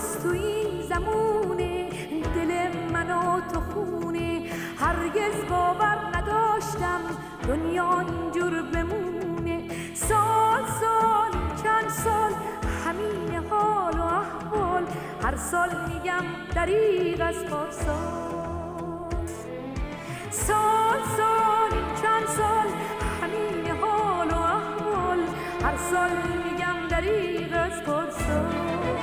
هنوز تو این زمونه دل من و تو خونه. هرگز باور نداشتم دنیا اینجور بمونه. سال چند سال همین حال و احوال، هر سال میگم دریغ از پارسال. سال چند سال همین حال و احوال، هر سال میگم دریغ از پارسال.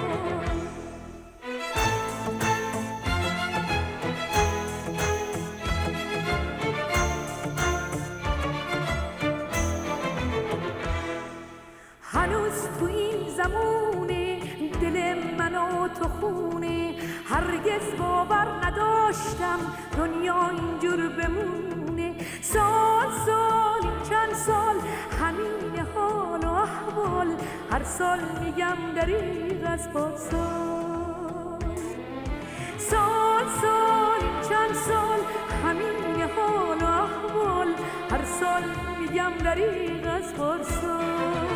هنوز تو این زمونه دل من و تو خونه. هرگز باور نداشتم دنیا اینجور بمونه. سال چند سال همین حال و احوال، هر سال میگم دریغ از پارسال. سال چند سال همین حال و احوال، هر سال میگم دریغ از پارسال.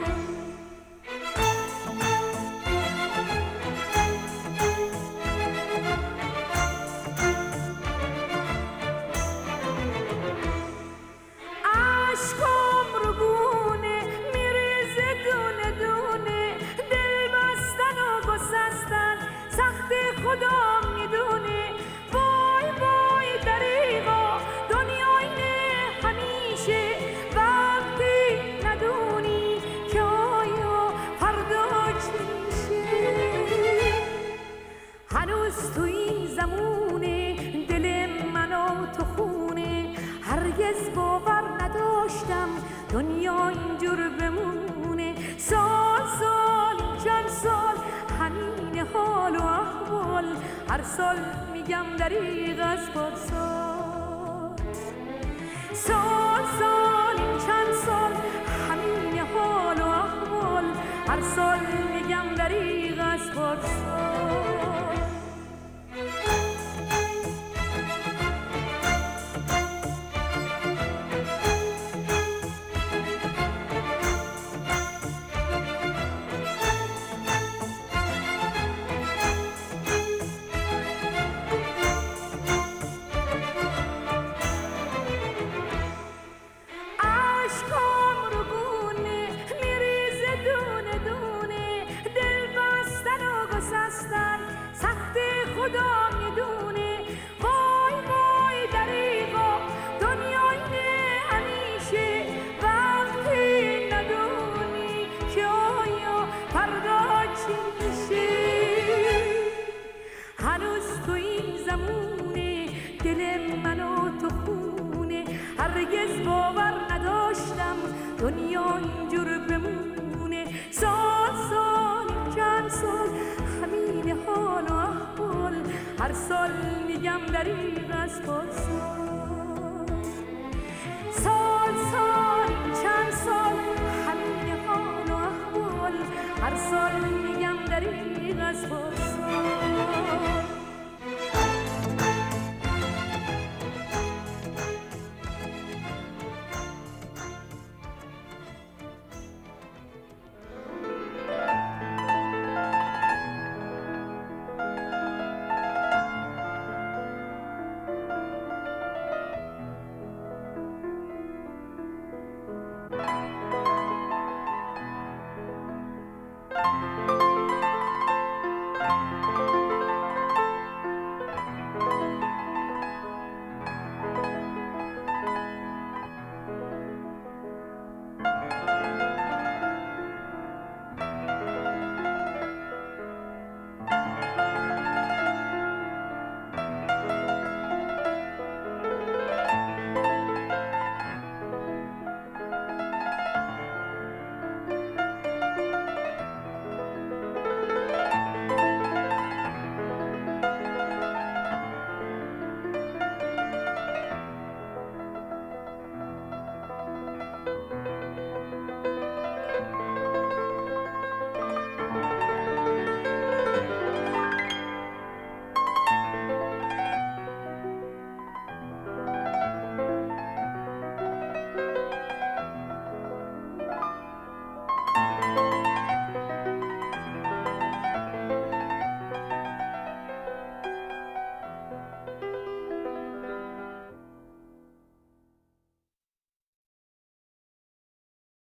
عشقم رو گونه میریزه دونه دونه، دل بستن و گسستن سخت خدا میدونه. وای دریغا دنیا اینه همیشه، وقتی ندونی که آیا فردا چی میشه. هنوز تو این زمونه دل من و تو خونه. هرگز باور نداشتم دنیا اینجور بمونه. سال چند سال همین حال و احوال، هر سال میگم دریغ از پارسال. سال چند سال همین حال و احوال، هر سال میگم دریغ از پارسال. عشقم رو گونه میریزه دونه دونه، دل بستن و گسستن سخت خدا میدونه. وای دریغا دنیا اینه همیشه، وقتی ندونی که آیا فردا چی میشه. هنوز تو این زمونه دل من و تو خونه. هرگز باور نداشتم دنیا اینجور بمونه. سال چند سال همین حال و احوال، هر سال میگم دریغ از پارسال. سال چند سال همین حال و احوال، هر سال میگم دریغ از پارسال.